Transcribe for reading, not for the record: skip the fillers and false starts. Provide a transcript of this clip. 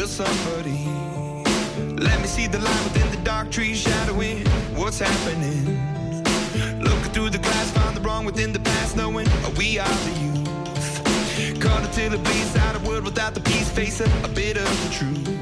will somebody let me see the light within the dark trees shadowing what's happening? Looking through the glass, found the wrong within the past, knowing we are the youth. Caught until it bleeds out, a world without the peace, face a bit of the truth.